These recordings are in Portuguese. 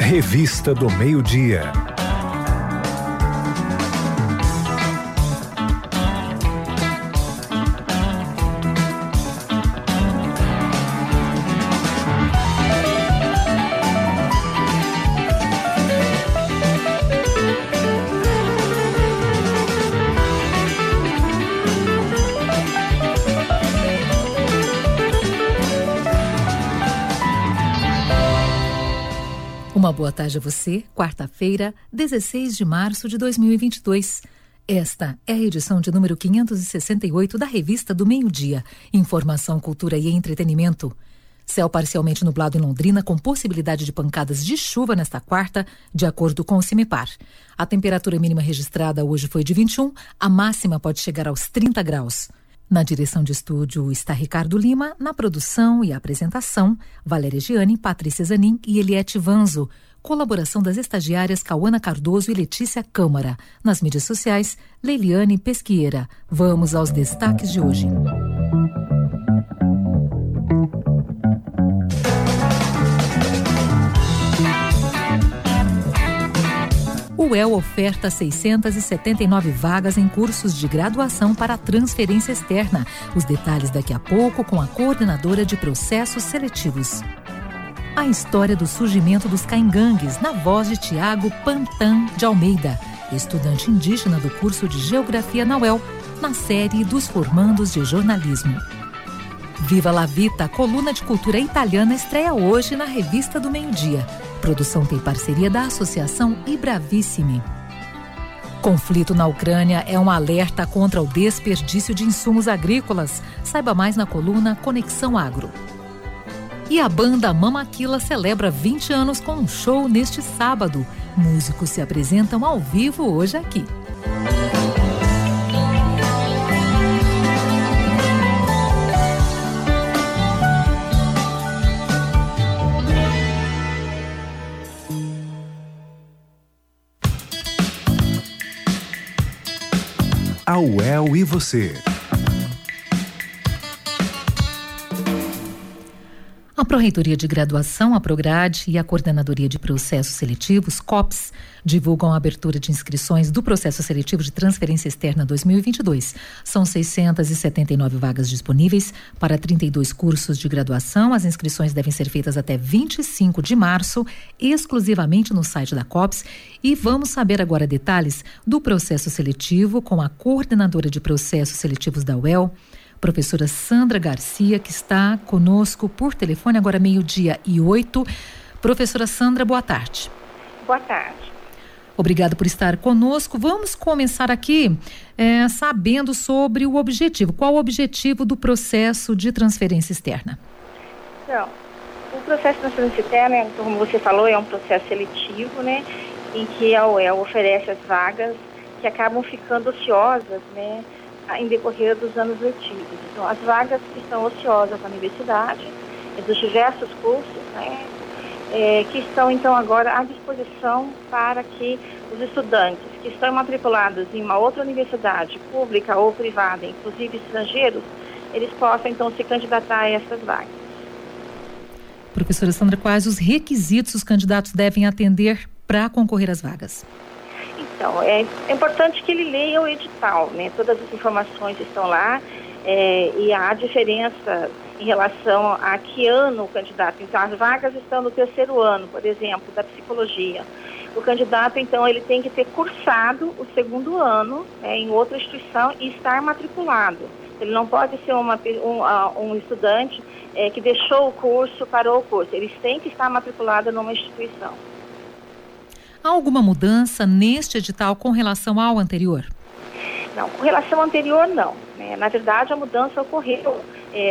Revista do Meio-Dia. Uma boa tarde a você, quarta-feira, 16 de março de 2022. Esta é a edição de número 568 da Revista do Meio-Dia. Informação, cultura e entretenimento. Céu parcialmente nublado em Londrina, com possibilidade de pancadas de chuva nesta quarta, de acordo com o CIMEPAR. A temperatura mínima registrada hoje foi de 21, a máxima pode chegar aos 30 graus. Na direção de estúdio está Ricardo Lima, na produção e apresentação, Valéria Gianni, Patrícia Zanin e Eliette Vanzo. Colaboração das estagiárias Cauana Cardoso e Letícia Câmara. Nas mídias sociais, Leiliane Pesquieira. Vamos aos destaques de hoje. O UEL oferta 679 vagas em cursos de graduação para transferência externa. Os detalhes daqui a pouco com a coordenadora de processos seletivos. A história do surgimento dos caingangues, na voz de Tiago Pantan de Almeida, estudante indígena do curso de Geografia na UEL, na série dos formandos de jornalismo. Viva la Vita, coluna de cultura italiana, estreia hoje na Revista do Meio-Dia. Produção tem parceria da Associação Ibravissimi. Conflito na Ucrânia é um alerta contra o desperdício de insumos agrícolas. Saiba mais na coluna Conexão Agro. E a banda Mamaquila celebra 20 anos com um show neste sábado. Músicos se apresentam ao vivo hoje aqui. A UEL e você. A Pró-Reitoria de Graduação, a Prograde, e a Coordenadoria de Processos Seletivos, COPS, divulgam a abertura de inscrições do Processo Seletivo de Transferência Externa 2022. São 679 vagas disponíveis para 32 cursos de graduação. As inscrições devem ser feitas até 25 de março, exclusivamente no site da COPS. E vamos saber agora detalhes do processo seletivo com a Coordenadora de Processos Seletivos da UEL, professora Sandra Garcia, que está conosco por telefone agora 12:08. Professora Sandra, boa tarde. Boa tarde. Obrigada por estar conosco. Vamos começar aqui sabendo sobre o objetivo. Qual o objetivo do processo de transferência externa? Então, o processo de transferência externa, como você falou, é um processo seletivo, né, em que a UEL oferece as vagas que acabam ficando ociosas, né, em decorrer dos anos letivos. Então, as vagas que estão ociosas na universidade, dos diversos cursos, né, que estão, então, agora à disposição para que os estudantes que estão matriculados em uma outra universidade, pública ou privada, inclusive estrangeiros, eles possam, então, se candidatar a essas vagas. Professora Sandra, quais os requisitos os candidatos devem atender para concorrer às vagas? Então, é importante que ele leia o edital, né? Todas as informações estão lá e há diferença em relação a que ano o candidato. Então, as vagas estão no terceiro ano, por exemplo, da psicologia. O candidato, então, ele tem que ter cursado o segundo ano, né, em outra instituição e estar matriculado. Ele não pode ser um estudante que deixou o curso, parou o curso. Eles têm que estar matriculados numa instituição. Há alguma mudança neste edital com relação ao anterior? Não, com relação ao anterior, não. Na verdade, a mudança ocorreu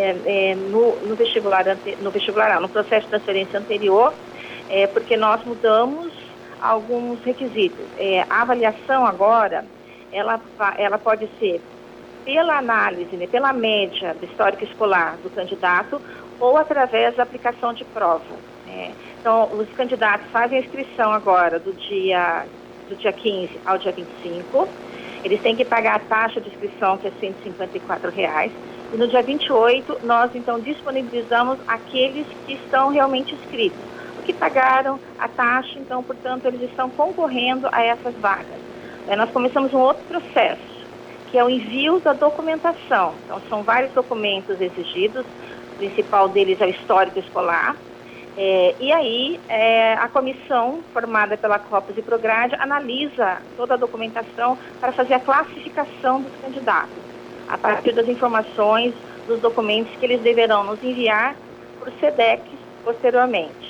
no processo de transferência anterior, porque nós mudamos alguns requisitos. A avaliação agora, ela pode ser pela análise, né, pela média do histórico escolar do candidato ou através da aplicação de prova. Então, os candidatos fazem a inscrição agora do dia 15 ao dia 25. Eles têm que pagar a taxa de inscrição, que é R$ 154,00. E no dia 28, nós, então, disponibilizamos aqueles que estão realmente inscritos. que pagaram a taxa, então, portanto, eles estão concorrendo a essas vagas. Nós começamos um outro processo, que é o envio da documentação. Então, são vários documentos exigidos, o principal deles é o histórico escolar, e aí a comissão formada pela Copos e Prograde analisa toda a documentação para fazer a classificação dos candidatos, a partir das informações dos documentos que eles deverão nos enviar para o SEDEC posteriormente.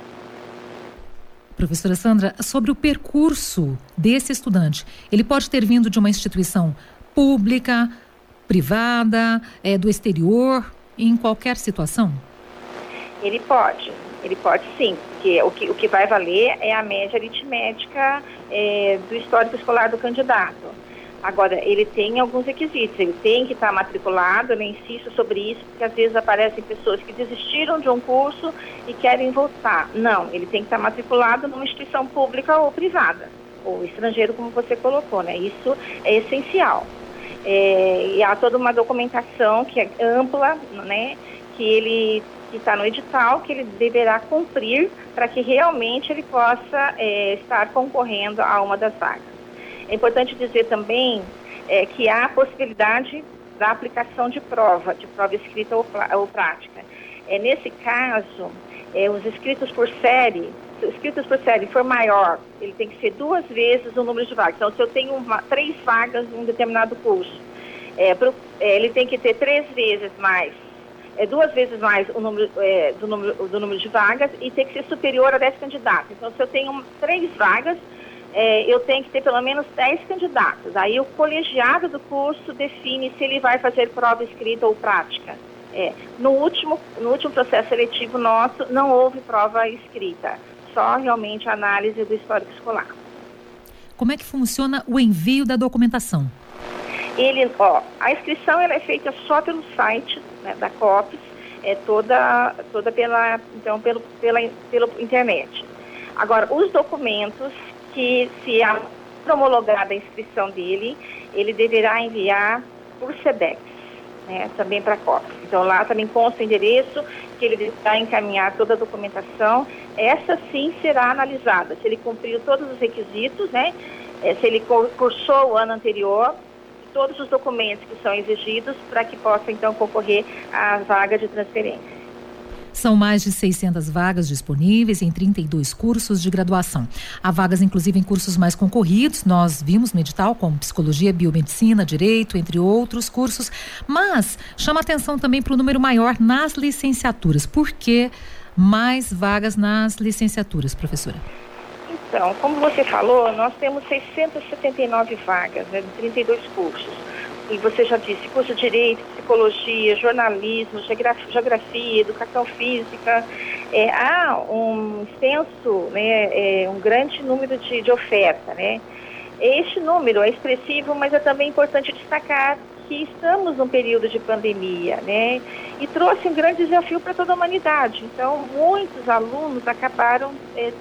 Professora Sandra, sobre o percurso desse estudante, ele pode ter vindo de uma instituição pública, privada, do exterior, em qualquer situação? Ele pode sim, porque o que vai valer é a média aritmética do histórico escolar do candidato. Agora, ele tem alguns requisitos, ele tem que estar matriculado, eu insisto sobre isso, porque às vezes aparecem pessoas que desistiram de um curso e querem voltar. Não, ele tem que estar matriculado numa instituição pública ou privada, ou estrangeiro, como você colocou, né? Isso é essencial. E há toda uma documentação que é ampla, né? Que está no edital, que ele deverá cumprir para que realmente ele possa estar concorrendo a uma das vagas. É importante dizer também que há a possibilidade da aplicação de prova escrita ou prática. Nesse caso, os inscritos por série, se o inscritos por série for maior, ele tem que ser 2 vezes o número de vagas. Então, se eu tenho 3 vagas em um determinado curso, ele tem que ter 3 vezes mais, 2 vezes mais o número, do número de vagas e tem que ser superior a 10 candidatos. Então, se eu tenho 3 vagas, eu tenho que ter pelo menos 10 candidatos. Aí o colegiado do curso define se ele vai fazer prova escrita ou prática. No último processo seletivo nosso, não houve prova escrita, só realmente a análise do histórico escolar. Como é que funciona o envio da documentação? A inscrição ela é feita só pelo site, né, da COPES, toda pela internet. Agora, os documentos que, se a homologada a inscrição dele, ele deverá enviar por SEDEX, né, também para a COPES. Então, lá também consta o endereço, que ele deverá encaminhar toda a documentação. Essa sim será analisada, se ele cumpriu todos os requisitos, né, se ele cursou o ano anterior, todos os documentos que são exigidos para que possa, então, concorrer à vaga de transferência. São mais de 600 vagas disponíveis em 32 cursos de graduação. Há vagas, inclusive, em cursos mais concorridos. Nós vimos no edital, como psicologia, biomedicina, direito, entre outros cursos. Mas chama atenção também para o número maior nas licenciaturas. Por que mais vagas nas licenciaturas, professora? Então, como você falou, nós temos 679 vagas, né, de 32 cursos. E você já disse, curso de Direito, Psicologia, Jornalismo, Geografia, Educação Física. Há um extenso, né, um grande número de oferta, né? Este número é expressivo, mas é também importante destacar que estamos num período de pandemia, né? E trouxe um grande desafio para toda a humanidade. Então, muitos alunos acabaram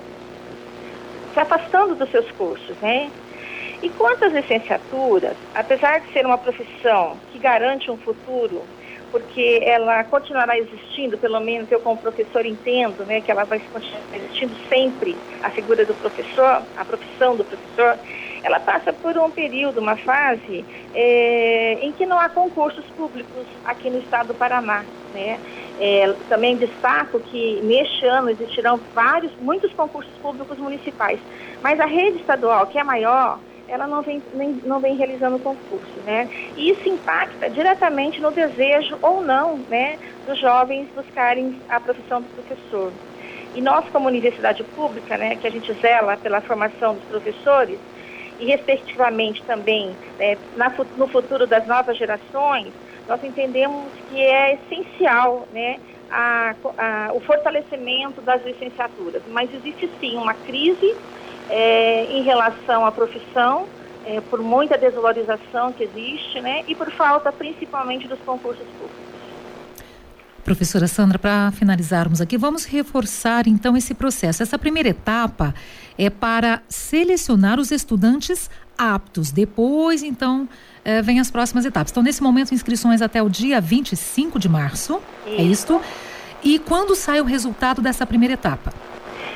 se afastando dos seus cursos, né? E quanto às licenciaturas, apesar de ser uma profissão que garante um futuro, porque ela continuará existindo, pelo menos eu como professor entendo, né, que ela vai continuar existindo sempre, a figura do professor, a profissão do professor, ela passa por um período, uma fase em que não há concursos públicos aqui no estado do Paraná, né? Também destaco que neste ano existirão muitos concursos públicos municipais, mas a rede estadual, que é maior, ela não vem realizando concurso, né? E isso impacta diretamente no desejo ou não, né, dos jovens buscarem a profissão do professor. E nós, como universidade pública, né, que a gente zela pela formação dos professores e, respectivamente, também no futuro das novas gerações, nós entendemos que é essencial, né, o fortalecimento das licenciaturas. Mas existe, sim, uma crise em relação à profissão, por muita desvalorização que existe, né, e por falta principalmente dos concursos públicos. Professora Sandra, para finalizarmos aqui, vamos reforçar então esse processo. Essa primeira etapa é para selecionar os estudantes aptos. Depois, então, vem as próximas etapas. Então, nesse momento, inscrições até o dia 25 de março, é isto? E quando sai o resultado dessa primeira etapa?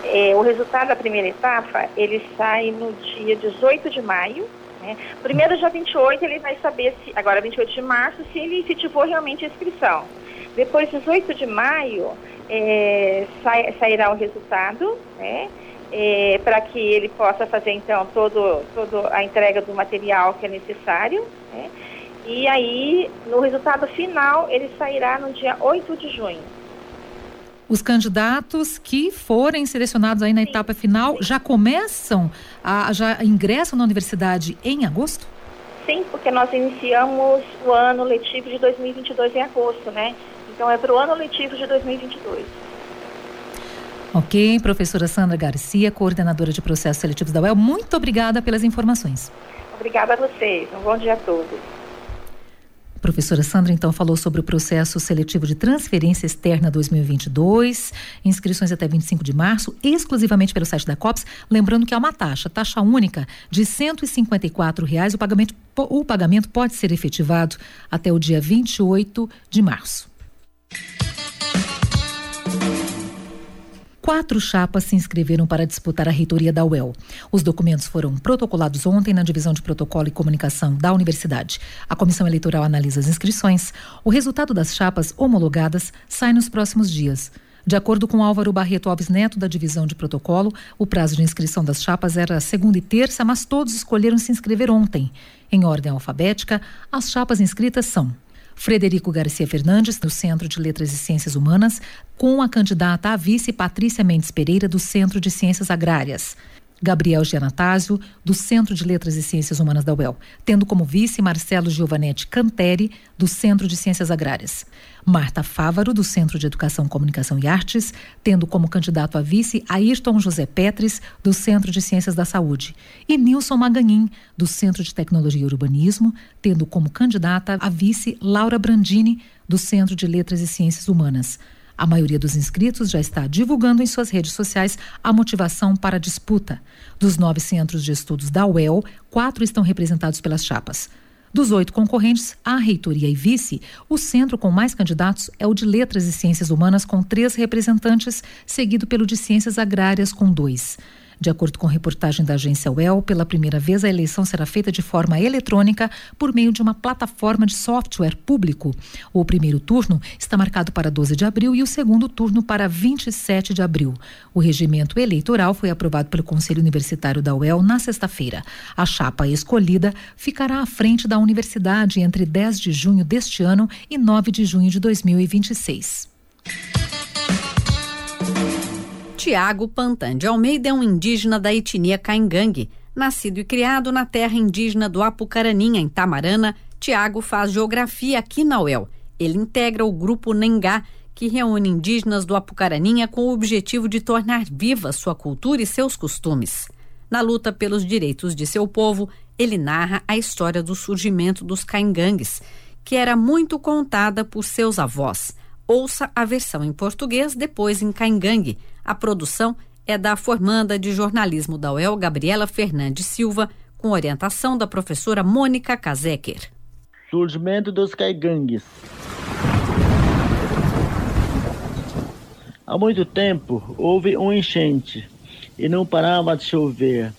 O resultado da primeira etapa, ele sai no dia 18 de maio, né? Primeiro, dia 28, ele vai saber, agora 28 de março, se ele efetivou realmente a inscrição. Depois, 18 de maio, sairá o resultado, né? Para que ele possa fazer, então, toda a entrega do material que é necessário, né? E aí, no resultado final, ele sairá no dia 8 de junho. Os candidatos que forem selecionados aí na etapa final já começam, já ingressam na universidade em agosto? Sim, porque nós iniciamos o ano letivo de 2022 em agosto, né? Então é para o ano letivo de 2022. Ok, professora Sandra Garcia, coordenadora de processos seletivos da UEL, muito obrigada pelas informações. Obrigada a vocês, um bom dia a todos. Professora Sandra, então, falou sobre o processo seletivo de transferência externa 2022, inscrições até 25 de março, exclusivamente pelo site da COPS. Lembrando que há uma taxa única de R$ 154,00. O pagamento pode ser efetivado até o dia 28 de março. 4 chapas se inscreveram para disputar a reitoria da UEL. Os documentos foram protocolados ontem na Divisão de Protocolo e Comunicação da Universidade. A Comissão Eleitoral analisa as inscrições. O resultado das chapas homologadas sai nos próximos dias. De acordo com Álvaro Barreto Alves Neto, da Divisão de Protocolo, o prazo de inscrição das chapas era segunda e terça, mas todos escolheram se inscrever ontem. Em ordem alfabética, as chapas inscritas são: Frederico Garcia Fernandes, do Centro de Letras e Ciências Humanas, com a candidata a vice Patrícia Mendes Pereira, do Centro de Ciências Agrárias. Gabriel Gianatásio, do Centro de Letras e Ciências Humanas da UEL, tendo como vice Marcelo Giovanetti Canteri, do Centro de Ciências Agrárias. Marta Fávaro, do Centro de Educação, Comunicação e Artes, tendo como candidato a vice Ayrton José Petris, do Centro de Ciências da Saúde. E Nilson Maganin, do Centro de Tecnologia e Urbanismo, tendo como candidata a vice Laura Brandini, do Centro de Letras e Ciências Humanas. A maioria dos inscritos já está divulgando em suas redes sociais a motivação para a disputa. Dos 9 centros de estudos da UEL, 4 estão representados pelas chapas. Dos 8 concorrentes, a reitoria e vice, o centro com mais candidatos é o de Letras e Ciências Humanas, com 3 representantes, seguido pelo de Ciências Agrárias, com 2. De acordo com reportagem da agência UEL, pela primeira vez a eleição será feita de forma eletrônica por meio de uma plataforma de software público. O primeiro turno está marcado para 12 de abril e o segundo turno para 27 de abril. O regimento eleitoral foi aprovado pelo Conselho Universitário da UEL na sexta-feira. A chapa escolhida ficará à frente da universidade entre 10 de junho deste ano e 9 de junho de 2026. Tiago Pantan de Almeida é um indígena da etnia Caingangue. Nascido e criado na terra indígena do Apucaraninha, em Tamarana, Tiago faz geografia aqui na UEL. Ele integra o grupo Nengá, que reúne indígenas do Apucaraninha com o objetivo de tornar viva sua cultura e seus costumes. Na luta pelos direitos de seu povo, ele narra a história do surgimento dos Caingangues, que era muito contada por seus avós. Ouça a versão em português, depois em Caingangue. A produção é da formanda de jornalismo da UEL, Gabriela Fernandes Silva, com orientação da professora Mônica Kazeker. Surgimento dos Caingangues. Há muito tempo houve uma enchente e não parava de chover.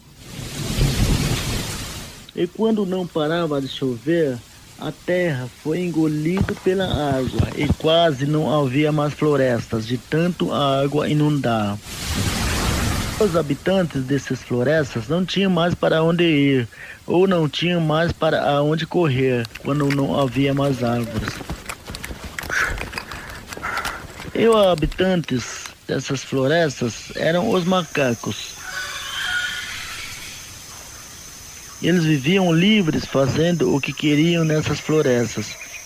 E quando não parava de chover, a terra foi engolida pela água e quase não havia mais florestas de tanto a água inundar. Os habitantes dessas florestas não tinham mais para onde ir ou não tinham mais para onde correr quando não havia mais árvores. E os habitantes dessas florestas eram os macacos. Eles viviam livres, fazendo o que queriam nessas florestas.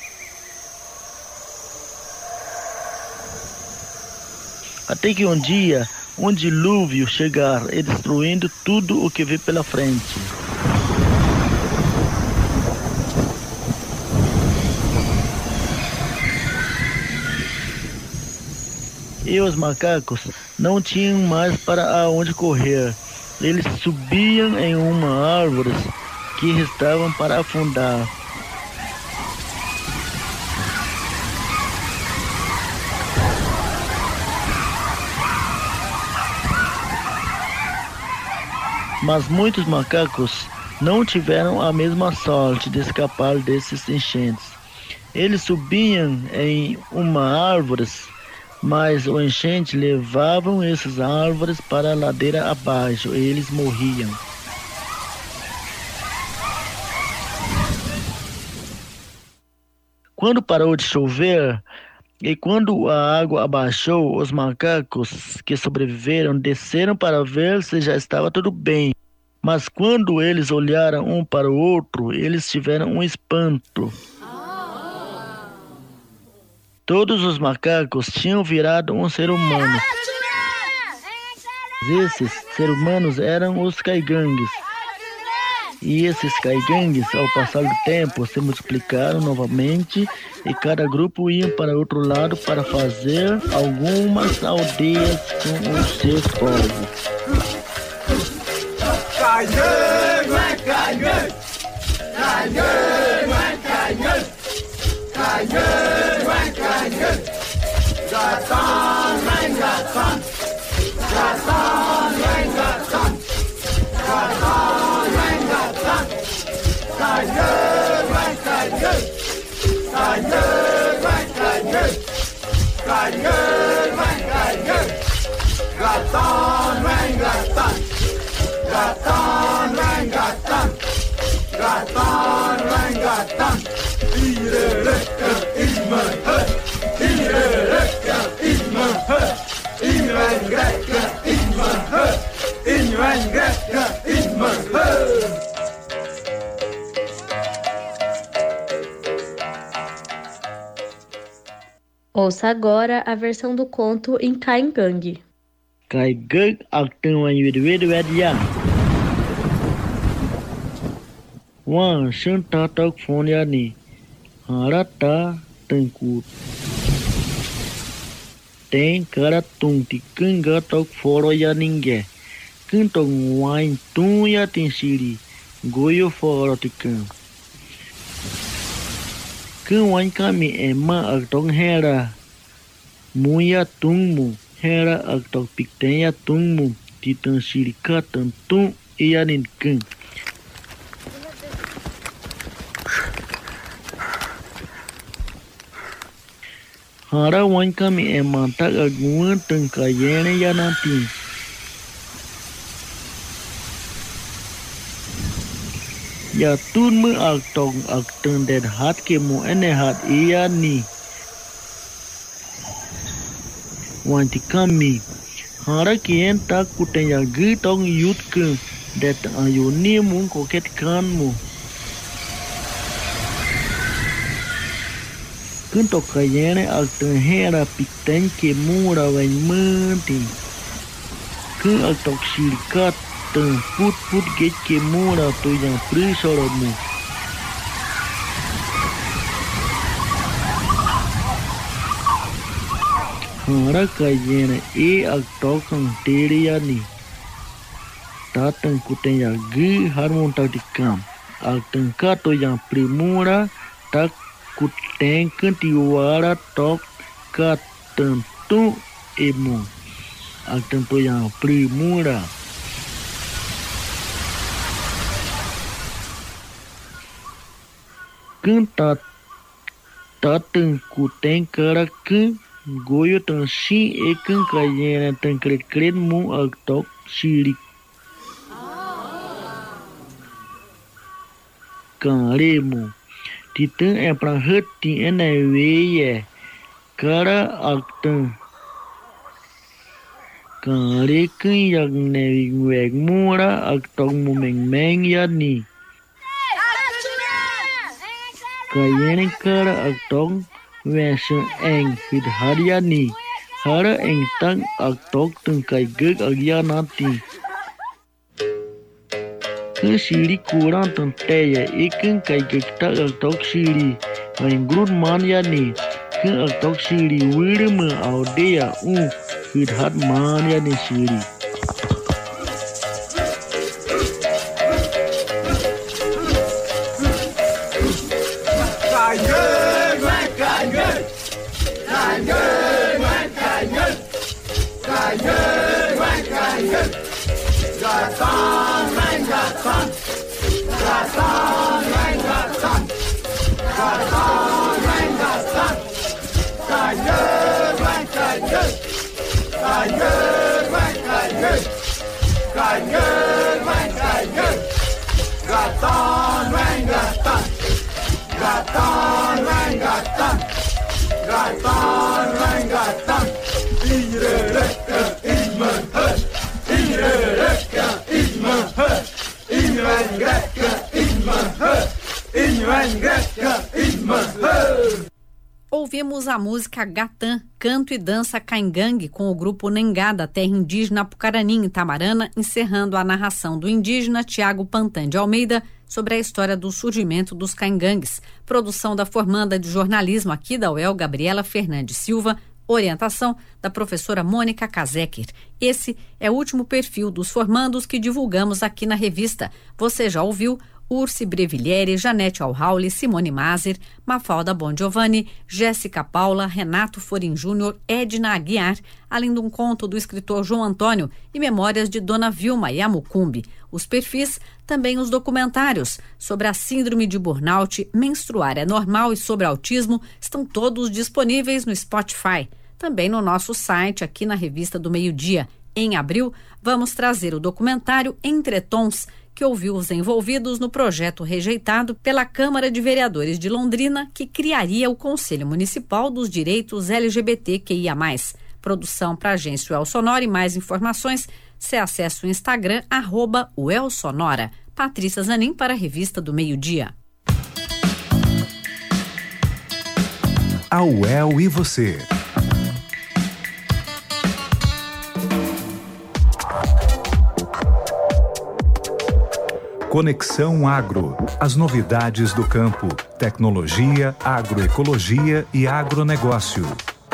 Até que um dia, um dilúvio chegar e destruindo tudo o que vê pela frente. E os macacos não tinham mais para onde correr. Eles subiam em uma árvore que estavam para afundar. Mas muitos macacos não tiveram a mesma sorte de escapar desses enchentes. Eles subiam em uma árvore, mas o enchente levavam essas árvores para a ladeira abaixo e eles morriam. Quando parou de chover e quando a água abaixou, os macacos que sobreviveram desceram para ver se já estava tudo bem. Mas quando eles olharam um para o outro, eles tiveram um espanto. Todos os macacos tinham virado um ser humano. Esses seres humanos eram os caigangues. E esses caigangues, ao passar do tempo, se multiplicaram novamente e cada grupo ia para outro lado para fazer algumas aldeias com os seus povos. Caigangue, é caigangue! Caigangue, é caigangue! Caigangue, é caigangue! Gatan, vem gatan! Gatan, vem gatan! Gatan, vem gatan! Caigangue, é caigangue! Caigangue, é caigangue! Caigangue, é caigangue! Gatan, vem gatan! Gatan, vem gatan! Gatan, vem gatan! İrereka İzmir, İrereka İzmir, İrereka İzmir, İrereka İzmir. Ouça agora a versão do conto em Caigangue. Caigangue actão em Wikipedia. Wan Shanta Tok Foniani Harata Tankut Tem Karatung Tikanga Tok Foro Yaninge Kintong Wain Tung Yatinsiri Goyo Foro Tikang Kun Wain Kami Emma Aktong Hera Muya Tungmu Hera Aktong Piktenya Tungmu Titan Sirika Tantung Yanin Kung Hara wan kami emantak aguan tengkayene ya nanti. Ya tun mu aktong akteng den hat ke mu ene hat iya ni. Wanti kami hara kien tak kuten ya gitong yut ke det ayuni mu koket kan mu. Kuntok kayene akten hera pikten ke mura wen menti. Kun aktok sirikat ten put get ke mura to yang prisoromu. Hara kayene aktok ang teriya ni. Tatang kuten ya gi harmon taktikam. Akten ka to yang primura tak Kuteng kentiwara tok katentu emu atentu yang primura kentat tateng kuteng karak goyo teng si eken kayena teng kret mu aktok sirik karemu Titeng prang heti ene weye kara akten kare kun yang ne weg mura aktong mumeng ya ni kayene kara aktong wesen eng hid haria ni hara eng tang aktok tung kai geg agya nati Siri kurang tentaya ikan kai kita aktok siri main grud mania ni ke aktok siri wirme audea hidhat mania ni siri Gatan Grattan, vem Grattan. Grattan, vem Grattan. Grattan, vem Grattan. Ingerekka idman hö. Ingerekka idman hö. Ingerekka idman hö. Ingerekka idman hö. Ouvimos a música Gatã, Canto e Dança Caingangue, com o grupo Nengá, da terra indígena Apucaraninha, em Tamarana, encerrando a narração do indígena Tiago Pantan de Almeida sobre a história do surgimento dos caingangues. Produção da formanda de jornalismo aqui da UEL, Gabriela Fernandes Silva, orientação da professora Mônica Kazeker. Esse é o último perfil dos formandos que divulgamos aqui na revista. Você já ouviu Ursi Brevilieri, Janete Alhauli, Simone Mazer, Mafalda Bongiovanni, Jéssica Paula, Renato Forin Júnior, Edna Aguiar, além de um conto do escritor João Antônio e memórias de Dona Vilma Yamucumbi. Os perfis, também os documentários sobre a síndrome de burnout, menstruar é normal e sobre autismo, estão todos disponíveis no Spotify. Também no nosso site, aqui na Revista do Meio-Dia. Em abril, vamos trazer o documentário Entre Tons, que ouviu os envolvidos no projeto rejeitado pela Câmara de Vereadores de Londrina, que criaria o Conselho Municipal dos Direitos LGBTQIA+. Produção para a agência UEL Sonora e mais informações, você acessa o Instagram, @UELSonora. Patrícia Zanin para a Revista do Meio-Dia. A UEL e você. Conexão Agro. As novidades do campo, tecnologia, agroecologia e agronegócio.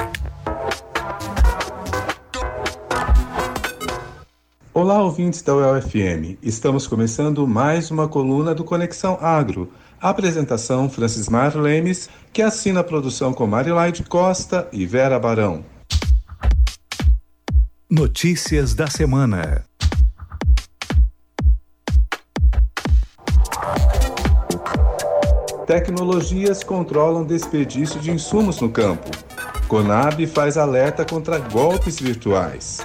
Olá, ouvintes da UEL FM. Estamos começando mais uma coluna do Conexão Agro. A apresentação Francismar Lemes, que assina a produção com Marilaide Costa e Vera Barão. Notícias da semana. Tecnologias controlam desperdício de insumos no campo. Conab faz alerta contra golpes virtuais.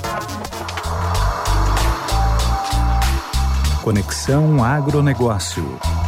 Conexão Agronegócio.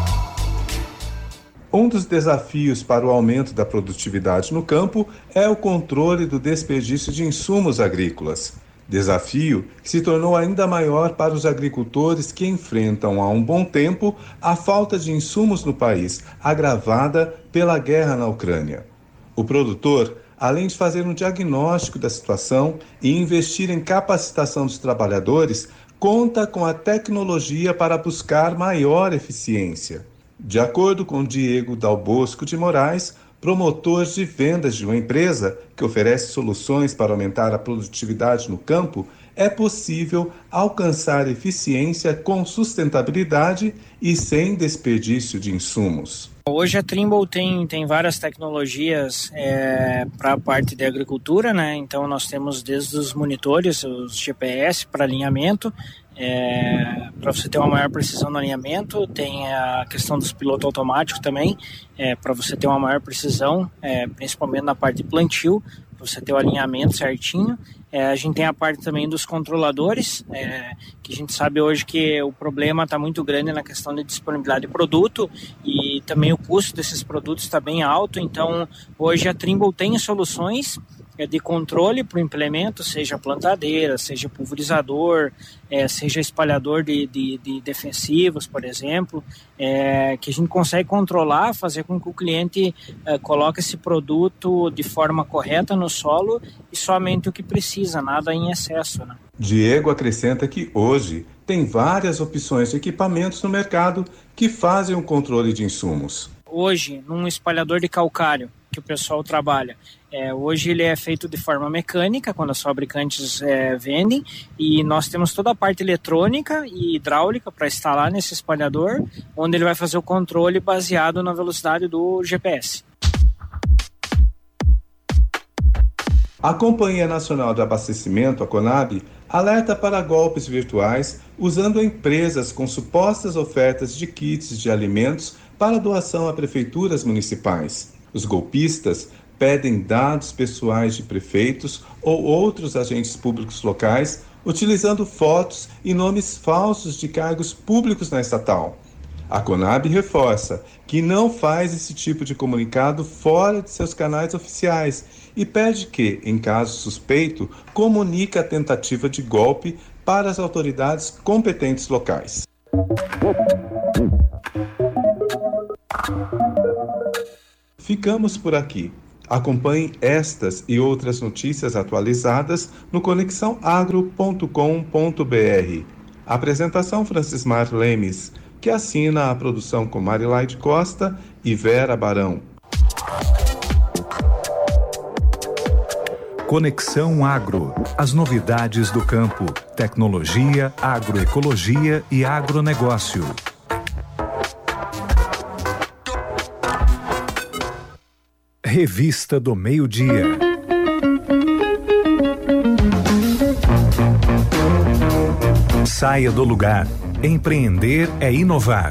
Um dos desafios para o aumento da produtividade no campo é o controle do desperdício de insumos agrícolas. Desafio que se tornou ainda maior para os agricultores que enfrentam há um bom tempo a falta de insumos no país, agravada pela guerra na Ucrânia. O produtor, além de fazer um diagnóstico da situação e investir em capacitação dos trabalhadores, conta com a tecnologia para buscar maior eficiência. De acordo com Diego Dalbosco de Moraes, promotor de vendas de uma empresa que oferece soluções para aumentar a produtividade no campo, é possível alcançar eficiência com sustentabilidade e sem desperdício de insumos. Hoje a Trimble tem várias tecnologias para a parte de agricultura, né? Então nós temos desde os monitores, os GPS para alinhamento, para você ter uma maior precisão no alinhamento, tem a questão dos pilotos automáticos também, para você ter uma maior precisão, principalmente na parte de plantio, para você ter o alinhamento certinho. A gente tem a parte também dos controladores, que a gente sabe hoje que o problema está muito grande na questão de disponibilidade de produto e também o custo desses produtos está bem alto. Então hoje a Trimble tem soluções de controle para o implemento, seja plantadeira, seja pulverizador, seja espalhador de defensivos, por exemplo, que a gente consegue controlar, fazer com que o cliente coloque esse produto de forma correta no solo e somente o que precisa, nada em excesso, né? Diego acrescenta que hoje tem várias opções de equipamentos no mercado que fazem o controle de insumos. Hoje, num espalhador de calcário que o pessoal trabalha, hoje ele é feito de forma mecânica, quando os fabricantes vendem, e nós temos toda a parte eletrônica e hidráulica para instalar nesse espalhador, onde ele vai fazer o controle baseado na velocidade do GPS. A Companhia Nacional de Abastecimento, a Conab, alerta para golpes virtuais usando empresas com supostas ofertas de kits de alimentos para doação a prefeituras municipais. Os golpistas pedem dados pessoais de prefeitos ou outros agentes públicos locais, utilizando fotos e nomes falsos de cargos públicos na estatal. A Conab reforça que não faz esse tipo de comunicado fora de seus canais oficiais e pede que, em caso suspeito, comunique a tentativa de golpe para as autoridades competentes locais. Ficamos por aqui. Acompanhe estas e outras notícias atualizadas no conexãoagro.com.br. Apresentação Francismar Lemes, que assina a produção com Marilaide Costa e Vera Barão. Conexão Agro. As novidades do campo, tecnologia, agroecologia e agronegócio. Revista do Meio-Dia. Saia do lugar. Empreender é inovar.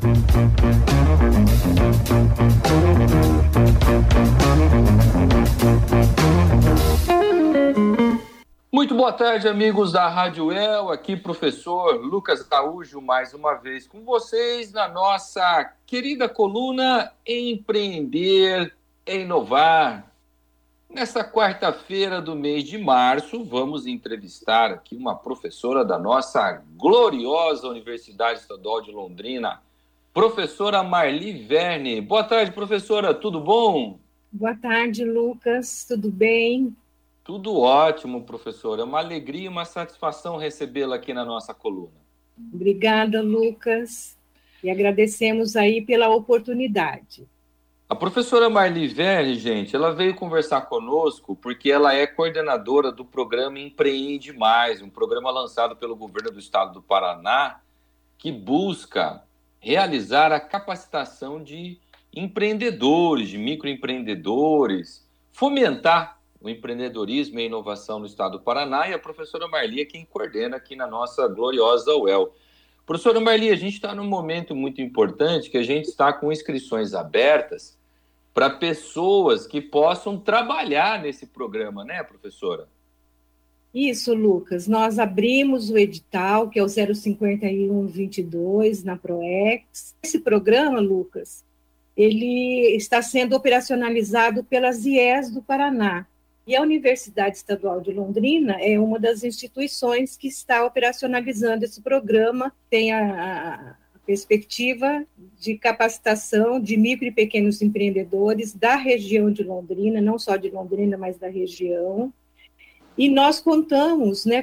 Muito boa tarde, amigos da Rádio El. Aqui, professor Lucas Araújo, mais uma vez com vocês na nossa querida coluna Empreender é Inovar. Nesta quarta-feira do mês de março, vamos entrevistar aqui uma professora da nossa gloriosa Universidade Estadual de Londrina, professora Marli Verne. Boa tarde, professora, tudo bom? Boa tarde, Lucas, tudo bem? Tudo ótimo, professora. É uma alegria e uma satisfação recebê-la aqui na nossa coluna. Obrigada, Lucas, e agradecemos aí pela oportunidade. A professora Marli Verne, gente, ela veio conversar conosco porque ela é coordenadora do programa Empreende Mais, um programa lançado pelo governo do estado do Paraná que busca realizar a capacitação de empreendedores, de microempreendedores, fomentar o empreendedorismo e a inovação no estado do Paraná, e a professora Marli é quem coordena aqui na nossa gloriosa UEL. Professora Marli, a gente está num momento muito importante que a gente está com inscrições abertas para pessoas que possam trabalhar nesse programa, né, professora? Isso, Lucas. Nós abrimos o edital, que é o 05122, na PROEX. Esse programa, Lucas, ele está sendo operacionalizado pelas IES do Paraná. E a Universidade Estadual de Londrina é uma das instituições que está operacionalizando esse programa, tem a perspectiva de capacitação de micro e pequenos empreendedores da região de Londrina, não só de Londrina, mas da região. E nós contamos, né,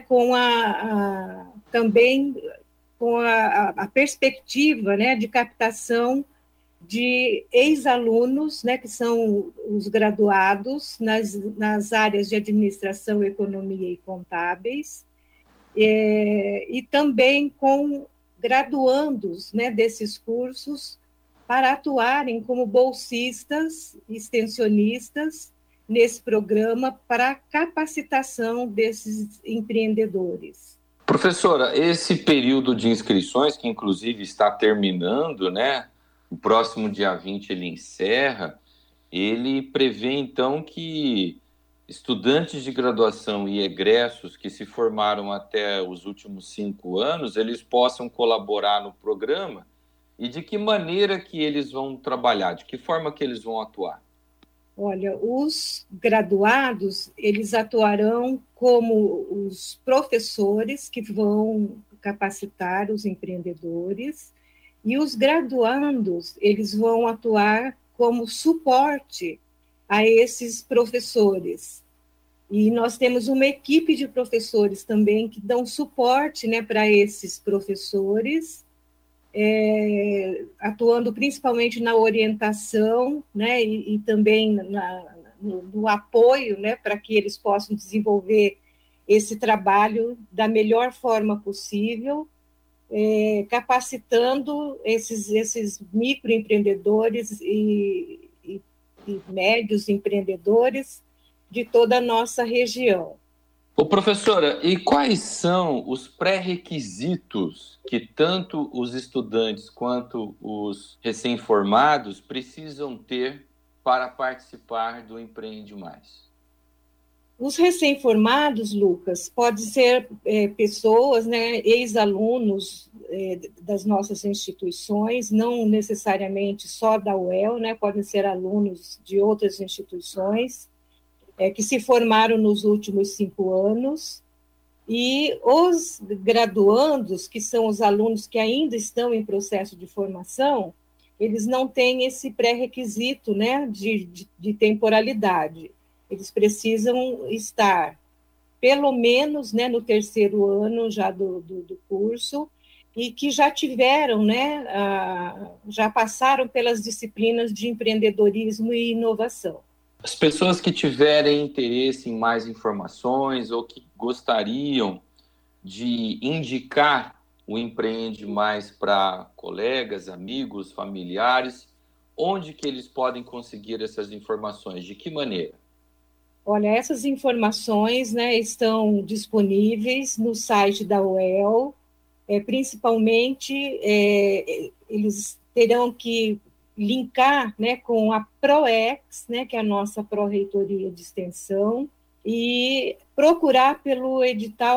também com a perspectiva, né, de captação de ex-alunos, né, que são os graduados nas áreas de administração, economia e contábeis, e também com graduandos, né, desses cursos para atuarem como bolsistas, extensionistas nesse programa para capacitação desses empreendedores. Professora, esse período de inscrições, que inclusive está terminando, né? O próximo dia 20 ele encerra, ele prevê então que estudantes de graduação e egressos que se formaram até os últimos 5 anos, eles possam colaborar no programa, e de que maneira que eles vão trabalhar, de que forma que eles vão atuar? Olha, os graduados, eles atuarão como os professores que vão capacitar os empreendedores, e os graduandos, eles vão atuar como suporte a esses professores. E nós temos uma equipe de professores também que dão suporte, né, para esses professores, atuando principalmente na orientação, né, e também no apoio, né, para que eles possam desenvolver esse trabalho da melhor forma possível, capacitando esses microempreendedores e médios empreendedores de toda a nossa região. Ô, professora, e quais são os pré-requisitos que tanto os estudantes quanto os recém-formados precisam ter para participar do Empreende Mais? Os recém-formados, Lucas, podem ser pessoas, né, ex-alunos das nossas instituições, não necessariamente só da UEL, né, podem ser alunos de outras instituições, que se formaram nos últimos 5 anos, e os graduandos, que são os alunos que ainda estão em processo de formação, eles não têm esse pré-requisito, né, de temporalidade. Eles precisam estar, pelo menos, né, no 3º ano já do curso, e que já tiveram, né, já passaram pelas disciplinas de empreendedorismo e inovação. As pessoas que tiverem interesse em mais informações ou que gostariam de indicar o Empreende Mais para colegas, amigos, familiares, onde que eles podem conseguir essas informações? De que maneira? Olha, essas informações, né, estão disponíveis no site da UEL, principalmente eles terão que linkar, né, com a PROEX, né, que é a nossa Pró-Reitoria de Extensão, e procurar pelo edital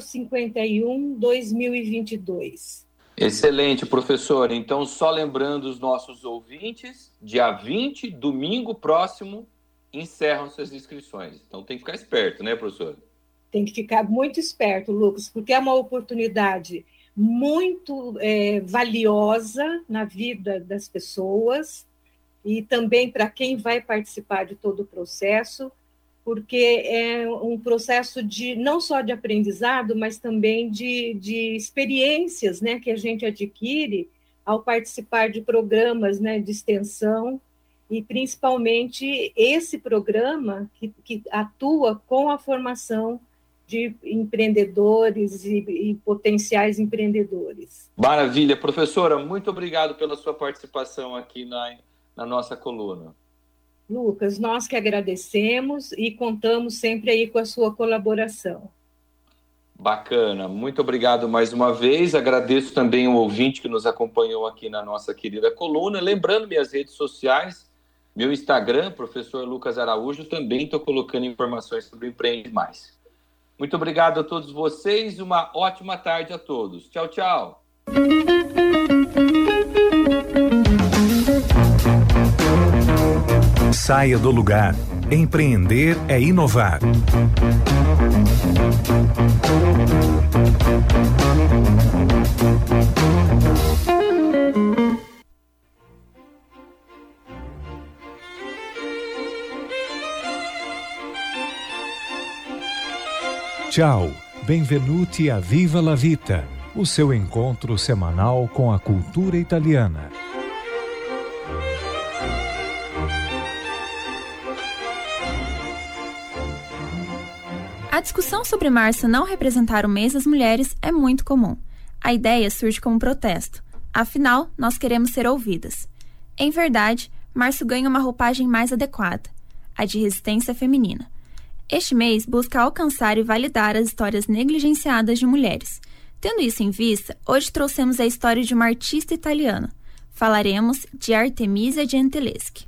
051-2022. Excelente, professora. Então, só lembrando os nossos ouvintes, dia 20, domingo próximo, encerram suas inscrições. Então, tem que ficar esperto, né, professora? Tem que ficar muito esperto, Lucas, porque é uma oportunidade muito valiosa na vida das pessoas e também para quem vai participar de todo o processo, porque é um processo não só de aprendizado, mas também de experiências, né, que a gente adquire ao participar de programas, né, de extensão, e principalmente esse programa que atua com a formação de empreendedores e potenciais empreendedores. Maravilha. Professora, muito obrigado pela sua participação aqui na nossa coluna. Lucas, nós que agradecemos e contamos sempre aí com a sua colaboração. Bacana. Muito obrigado mais uma vez. Agradeço também o ouvinte que nos acompanhou aqui na nossa querida coluna. Lembrando minhas redes sociais, meu Instagram, professor Lucas Araújo, também estou colocando informações sobre o Empreende Mais. Muito obrigado a todos vocês, uma ótima tarde a todos. Tchau, tchau. Saia do lugar. Empreender é inovar. Tchau, benvenuti a Viva la Vita, o seu encontro semanal com a cultura italiana. A discussão sobre março não representar o mês das mulheres é muito comum. A ideia surge como protesto. Afinal, nós queremos ser ouvidas. Em verdade, março ganha uma roupagem mais adequada, a de resistência feminina. Este mês busca alcançar e validar as histórias negligenciadas de mulheres. Tendo isso em vista, hoje trouxemos a história de uma artista italiana. Falaremos de Artemisia Gentileschi.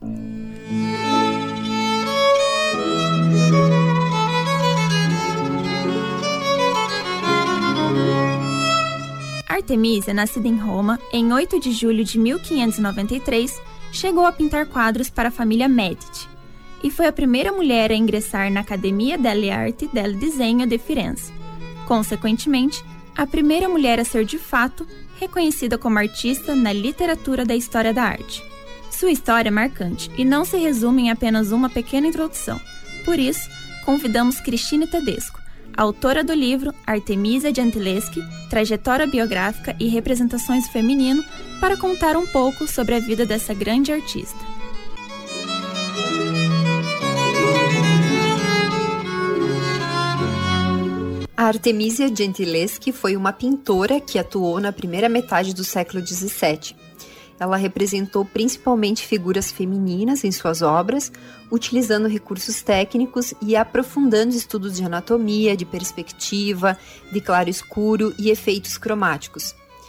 Artemisia, nascida em Roma em 8 de julho de 1593, chegou a pintar quadros para a família Medici e foi a primeira mulher a ingressar na Accademia delle Arti del Disegno de Firenze. Consequentemente, a primeira mulher a ser de fato reconhecida como artista na literatura da história da arte. Sua história é marcante e não se resume em apenas uma pequena introdução. Por isso, convidamos Cristina Tedesco, autora do livro Artemisia Gentileschi, Trajetória Biográfica e Representações do Feminino, para contar um pouco sobre a vida dessa grande artista. A Artemisia Gentileschi foi uma pintora que atuou na primeira metade do século XVII. Ela representou principalmente figuras femininas em suas obras, utilizando recursos técnicos e aprofundando estudos de anatomia, de perspectiva, de claro-escuro e efeitos cromáticos.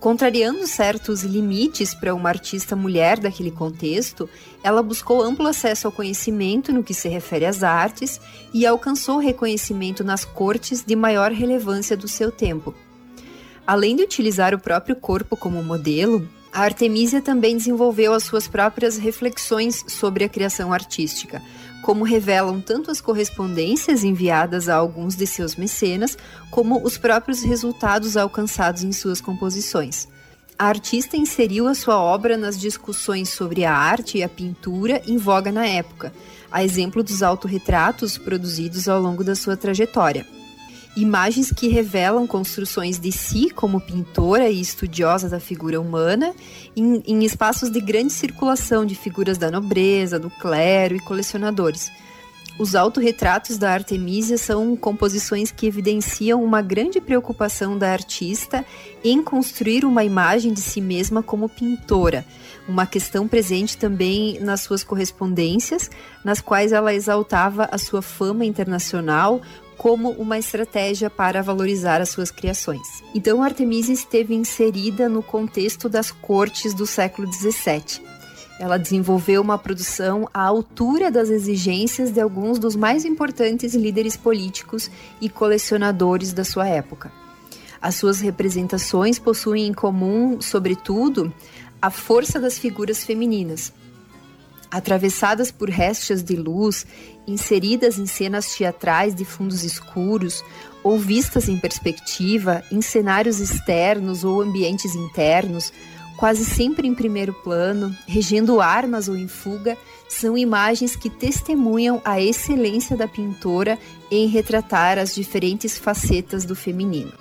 Contrariando certos limites para uma artista mulher daquele contexto, ela buscou amplo acesso ao conhecimento no que se refere às artes e alcançou reconhecimento nas cortes de maior relevância do seu tempo. Além de utilizar o próprio corpo como modelo, a Artemísia também desenvolveu as suas próprias reflexões sobre a criação artística, como revelam tanto as correspondências enviadas a alguns de seus mecenas, como os próprios resultados alcançados em suas composições. A artista inseriu a sua obra nas discussões sobre a arte e a pintura em voga na época, a exemplo dos autorretratos produzidos ao longo da sua trajetória. Imagens que revelam construções de si como pintora e estudiosa da figura humana em espaços de grande circulação de figuras da nobreza, do clero e colecionadores. Os autorretratos da Artemísia são composições que evidenciam uma grande preocupação da artista em construir uma imagem de si mesma como pintora, uma questão presente também nas suas correspondências, nas quais ela exaltava a sua fama internacional como uma estratégia para valorizar as suas criações. Então, Artemísia esteve inserida no contexto das cortes do século XVII. Ela desenvolveu uma produção à altura das exigências de alguns dos mais importantes líderes políticos e colecionadores da sua época. As suas representações possuem em comum, sobretudo, a força das figuras femininas, atravessadas por réstias de luz, inseridas em cenas teatrais de fundos escuros, ou vistas em perspectiva, em cenários externos ou ambientes internos, quase sempre em primeiro plano, regendo armas ou em fuga, são imagens que testemunham a excelência da pintora em retratar as diferentes facetas do feminino.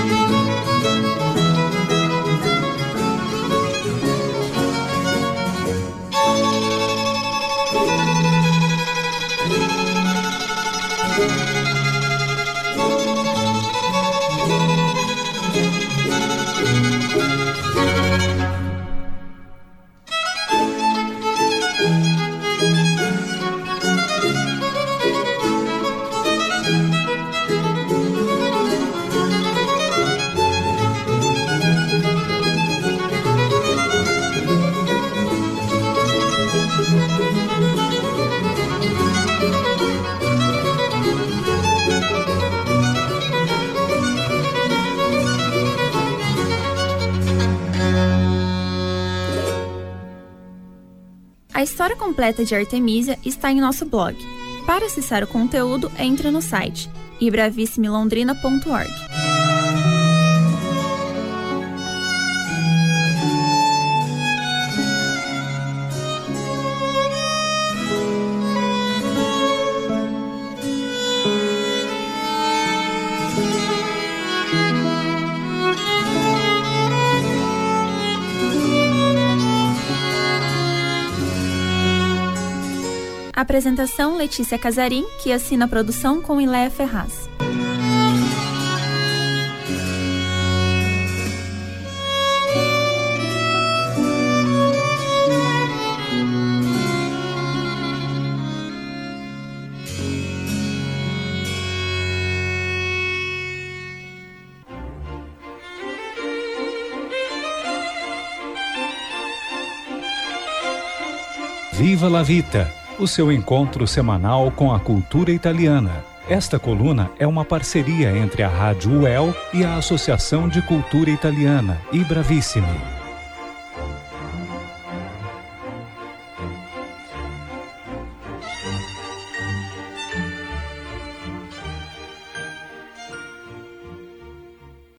A história completa de Artemísia está em nosso blog. Para acessar o conteúdo, entre no site ibravisssimilondrina.org. Apresentação: Letícia Casarim, que assina a produção com Iléa Ferraz. Viva la Vita, o seu encontro semanal com a cultura italiana. Esta coluna é uma parceria entre a Rádio UEL e a Associação de Cultura Italiana, I Bravissimi.